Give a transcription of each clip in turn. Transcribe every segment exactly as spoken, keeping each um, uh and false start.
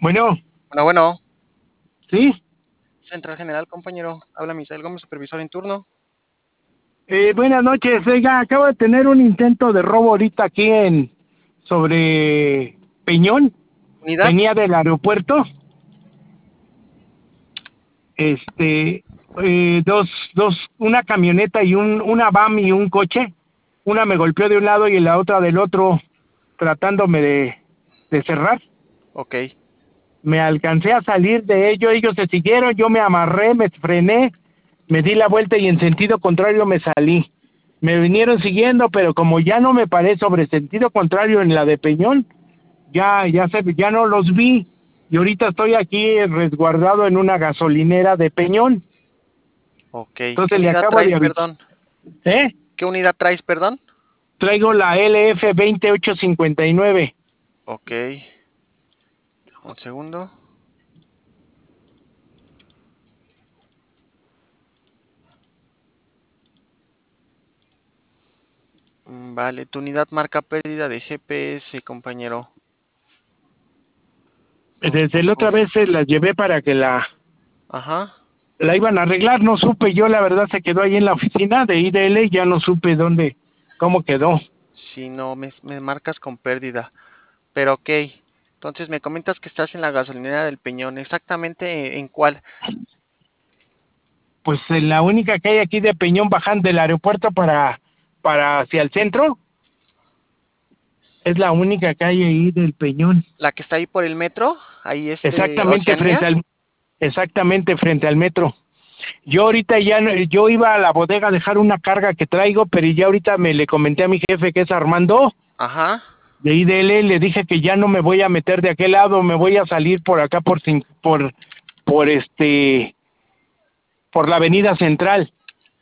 Bueno, Bueno, bueno, sí. Central General, compañero. Habla Misael Gómez, supervisor en turno. Eh, buenas noches. Oiga, acabo de tener un intento de robo ahorita aquí en sobre Peñón. ¿Unidad? Venía del aeropuerto. Este, eh, dos, dos, una camioneta y un, una van y un coche. Una me golpeó de un lado y la otra del otro, tratándome de, de cerrar. Ok, Me alcancé a salir de ello. Ellos se siguieron. Yo me amarré, me frené, me di la vuelta y en sentido contrario me salí. Me vinieron siguiendo, pero como ya no me paré sobre sentido contrario en la de Peñón, ya ya se ya no los vi y ahorita estoy aquí resguardado en una gasolinera de Peñón. ok. ¿Qué Entonces le unidad acabo traes, de avisar, perdón? ¿eh? ¿Qué unidad traes, perdón? Traigo la L F veintiocho cincuenta y nueve. Ok, un segundo. Mm, Vale, tu unidad marca pérdida de G P S, compañero. Uf, Desde uf, la otra uf. vez se la llevé para que la Ajá. la iban a arreglar, no supe yo, la verdad se quedó ahí en la oficina de I D L, ya no supe dónde, cómo quedó. Si no, me, me marcas con pérdida. Pero ok. Entonces me comentas que estás en la gasolinera del Peñón. ¿Exactamente en cuál? Pues en la única que hay aquí de Peñón bajando del aeropuerto para, para hacia el centro, es la única que hay ahí del Peñón. ¿La que está ahí por el metro? Ahí este, Exactamente frente Oceanía. al, exactamente frente al metro. Yo ahorita ya, no- yo iba a la bodega a dejar una carga que traigo, pero ya ahorita me le comenté a mi jefe que es Armando Ajá. de I D L, le dije que ya no me voy a meter de aquel lado, me voy a salir por acá por cin- por por este por la avenida central.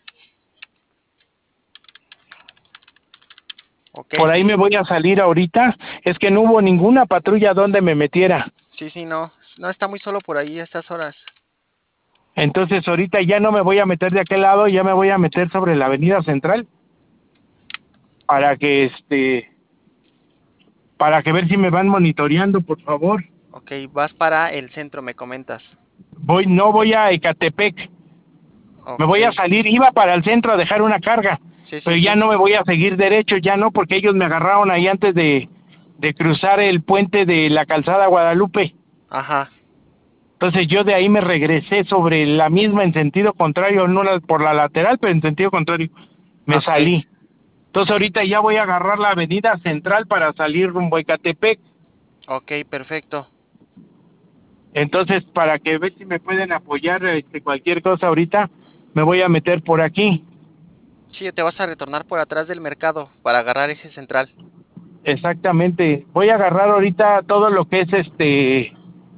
Ok, Por sí, ahí me sí. voy a salir ahorita. Es que no hubo ninguna patrulla donde me metiera. Sí, sí, no. No está muy solo por ahí a estas horas. Entonces ahorita ya no me voy a meter de aquel lado, ya me voy a meter sobre la avenida central para que este para que ver si me van monitoreando, por favor. Ok, vas para el centro, me comentas. Voy no voy a Ecatepec. Me Ok. voy a salir, iba para el centro a dejar una carga, Sí, sí, pero ya sí. no me voy a seguir derecho, ya no, porque ellos me agarraron ahí antes de de cruzar el puente de la Calzada Guadalupe. Ajá. Entonces yo de ahí me regresé sobre la misma en sentido contrario, no la- por la lateral, pero en sentido contrario. Me Ok. salí. Entonces ahorita ya voy a agarrar la avenida central para salir rumbo a Ecatepec. Ok, perfecto. Entonces, para que ver si me pueden apoyar este, cualquier cosa ahorita, me voy a meter por aquí. Sí, te vas a retornar por atrás del mercado para agarrar eje central. Exactamente. Voy a agarrar ahorita todo lo que es este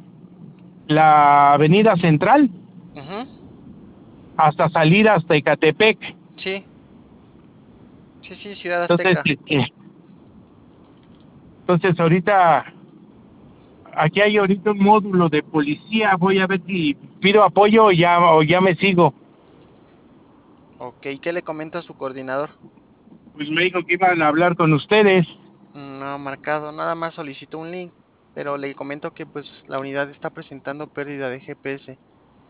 la avenida central Ujú. hasta salir hasta Ecatepec. Sí, sí, sí, Ciudad Entonces, Azteca. este, entonces ahorita aquí hay ahorita un módulo de policía, voy a ver si pido apoyo o ya, o ya me sigo. Ok, ¿qué le comenta a su coordinador? Pues me dijo que iban a hablar con ustedes. No ha marcado, nada más solicitó un link, pero le comento que pues la unidad está presentando pérdida de G P S.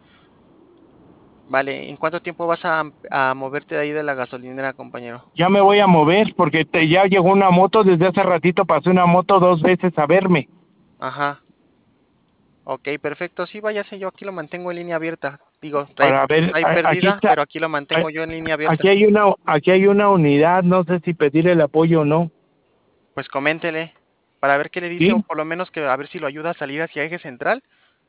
Vale, ¿en cuánto tiempo vas a, a moverte de ahí de la gasolinera, compañero? Ya me voy a mover porque te, ya llegó una moto, desde hace ratito pasó una moto dos veces a verme. Ajá. Ok, perfecto. Sí, váyase, yo aquí lo mantengo en línea abierta. Digo, trae, Para ver, trae a- aquí pérdida, está, pero aquí lo a- mantengo yo en línea aquí abierta. hay una, aquí hay una unidad, no sé si pedir el apoyo o no. Pues coméntele para ver qué le dice, o Sí, por lo menos que a ver si lo ayuda a salir hacia eje central.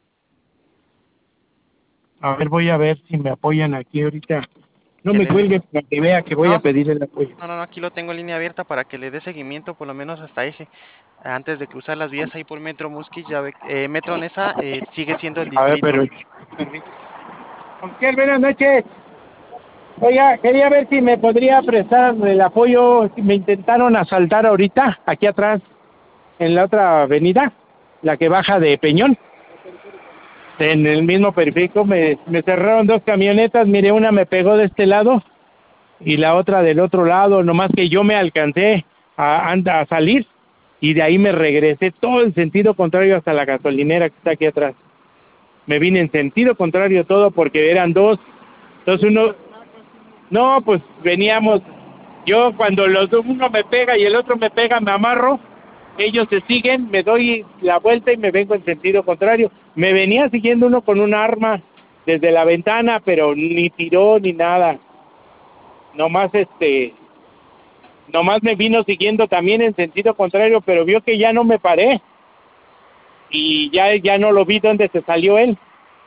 a ver, voy a ver si me apoyan aquí ahorita. No Que me le dé. cuelgue para que vea que voy a No, pedir el apoyo. no, no, no, aquí lo tengo en línea abierta para que le dé seguimiento por lo menos hasta eje. Antes de cruzar las vías ahí por Metro Musquis, ya ve, eh, Metro Nesa eh, sigue siendo el A ver, pero... distrito. Oscar, buenas noches. Oiga, quería ver si me podría prestar el apoyo. Me intentaron asaltar ahorita, aquí atrás, en la otra avenida, la que baja de Peñón. En el mismo periférico me, me cerraron dos camionetas. Mire, una me pegó de este lado y la otra del otro lado. Nomás que yo me alcancé a, a salir y de ahí me regresé todo en sentido contrario hasta la gasolinera que está aquí atrás. Me vine en sentido contrario todo porque eran dos. Entonces uno, no, pues veníamos, yo cuando los dos, uno me pega y el otro me pega, me amarro, ellos se siguen, me doy la vuelta y me vengo en sentido contrario. Me venía siguiendo uno con un arma desde la ventana, pero ni tiró ni nada. Nomás este, nomás me vino siguiendo también en sentido contrario, pero vio que ya no me paré y ya, ya no lo vi dónde se salió él.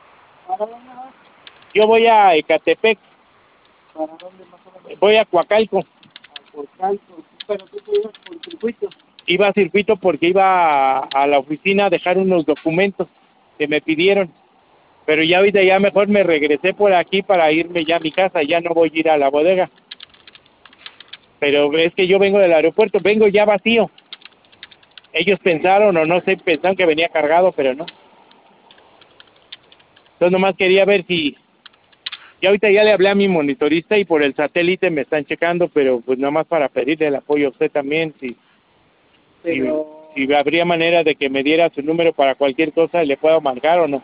Yo voy a Ecatepec. ¿Para dónde más o menos? Voy a Coacalco. A Coacalco. Pero tú te ibas por circuito. Iba a circuito porque iba a, a la oficina a dejar unos documentos que me pidieron. Pero ya ahorita ya mejor me regresé por aquí para irme ya a mi casa. Ya no voy a ir a la bodega. Pero es que yo vengo del aeropuerto, vengo ya vacío. Ellos pensaron, o no sé, pensaron que venía cargado, pero no. Entonces nomás quería ver si... Ya ahorita ya le hablé a mi monitorista y por el satélite me están checando, pero pues nada más para pedirle el apoyo a usted también, si, Pero... si, si habría manera de que me diera su número para cualquier cosa, le puedo marcar o no.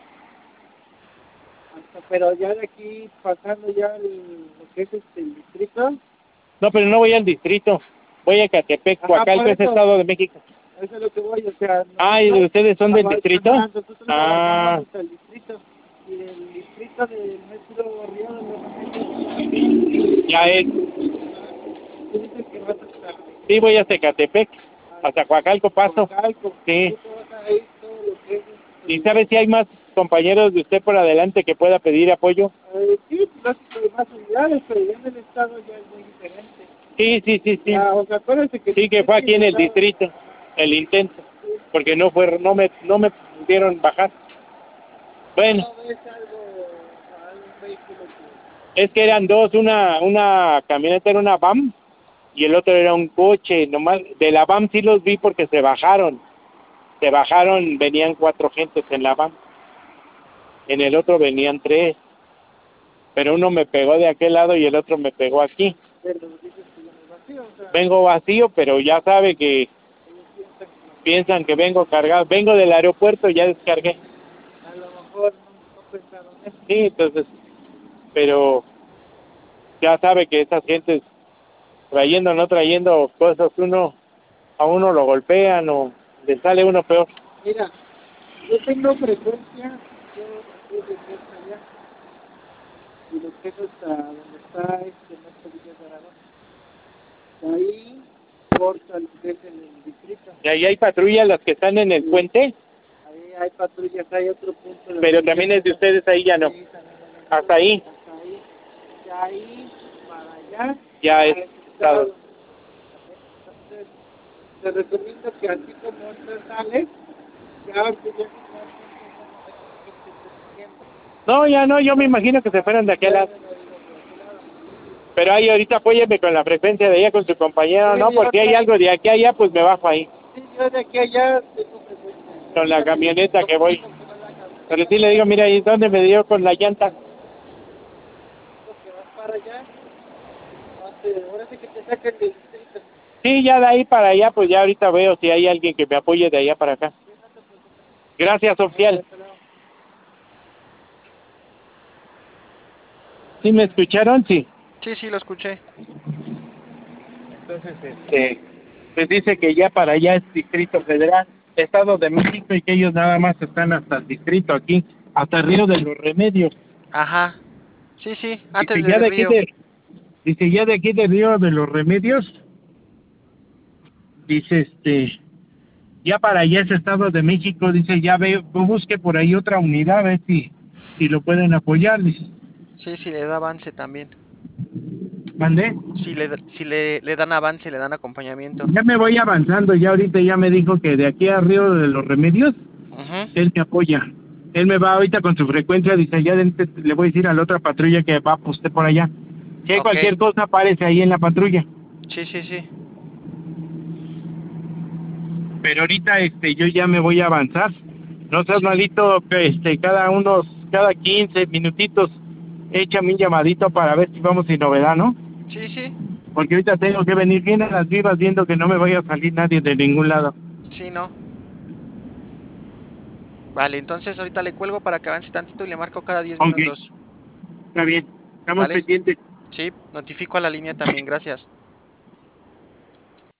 Pero ya de aquí, pasando ya el, lo que es este, el distrito... No, pero no voy al distrito, voy a Ecatepec, Coacalco, es Estado de México. Eso es lo que voy, o sea... Ah, ¿y ustedes son del distrito? Ah, el distrito. Y del distrito del metro Río de los Remedios. Ya es. Tú dices que vas a estar. Sí, voy hasta Ecatepec, hasta Coacalco paso. Coacalco. Sí. Tú te vas a ir todo lo que es, este... ¿Y sabe si hay más compañeros de usted por adelante que pueda pedir apoyo? Eh, sí, pues hay más unidades, pero ya en el estado ya es muy diferente. Sí, sí, sí, sí. Ah, o sea, acuérdense que... Sí, que fue aquí en el distrito, el intento, porque no fue, no me, no me pudieron bajar. Bueno, es que eran dos, una, una camioneta era una V A M y el otro era un coche, nomás, de la V A M sí los vi porque se bajaron, se bajaron, venían cuatro gentes en la V A M, en el otro venían tres, pero uno me pegó de aquel lado y el otro me pegó aquí. Vengo vacío, pero ya sabe que piensan que vengo cargado, vengo del aeropuerto, ya descargué. A lo mejor no, no pensaron eso. Sí, entonces, pero ya sabe que esas gentes trayendo o no trayendo cosas, uno a uno lo golpean o le sale uno peor. Mira, yo tengo frecuencia, yo desde que hasta allá, y lo que es hasta donde está este Metro Villa de Aragón. De ahí corta el que es en el distrito. Y ahí hay patrullas, las que están en el Sí. puente. Ahí hay patrullas, hay otro punto. Pero también es de ustedes ahí, ya no. Sí, también hay Hasta otro, ahí. hasta ahí. De ahí para allá. Ya es estado. estado. Entonces, te recomiendo que así como entras, sales, ya ahorita ya No, ya no, yo me imagino que se fueron de aquel lado. Pero ahí ahorita apóyeme con la frecuencia de allá con su compañero, ¿no? Porque hay algo de aquí a allá, pues me bajo ahí. Sí, yo de aquí a allá tengo frecuencia. Con la camioneta que voy. Pero sí le digo, mira, ¿y dónde me dio con la llanta? Que vas para allá, ahora sí que te saquen del distrito. Sí, ya de ahí para allá, pues ya ahorita veo si hay alguien que me apoye de allá para acá. Gracias, oficial. ¿Sí me escucharon? Sí. Sí, sí, lo escuché. Entonces, este, pues dice que ya para allá es Distrito Federal, Estado de México, y que ellos nada más están hasta el distrito aquí, hasta el Río de los Remedios. Ajá. Sí, sí, antes Dice, ya del de aquí río. de, dice, ya de aquí del Río de los Remedios, dice, este, ya para allá es Estado de México, dice, ya ve, busque por ahí otra unidad, a ver si, si lo pueden apoyar, dice. Sí, sí, le da avance también. ¿Mandé? Si le, si le, le dan avance, le dan acompañamiento. Ya me voy avanzando, ya ahorita ya me dijo que de aquí a Río de los Remedios, Ajá. él me apoya. Él me va ahorita con su frecuencia, dice, ya de- le voy a decir a la otra patrulla que va pues, usted por allá. Si hay Ok. cualquier cosa, aparece ahí en la patrulla. Sí, sí, sí. Pero ahorita este yo ya me voy a avanzar. No seas malito, que este cada unos, cada quince minutitos, échame un llamadito para ver si vamos sin novedad, ¿no? Sí, sí. Porque ahorita tengo que venir bien a las vivas viendo que no me vaya a salir nadie de ningún lado. Sí, no. Vale, entonces ahorita le cuelgo para que avance tantito y le marco cada diez Ok, minutos. está bien. Estamos ¿Vale? pendientes. Sí, notifico a la línea también, gracias.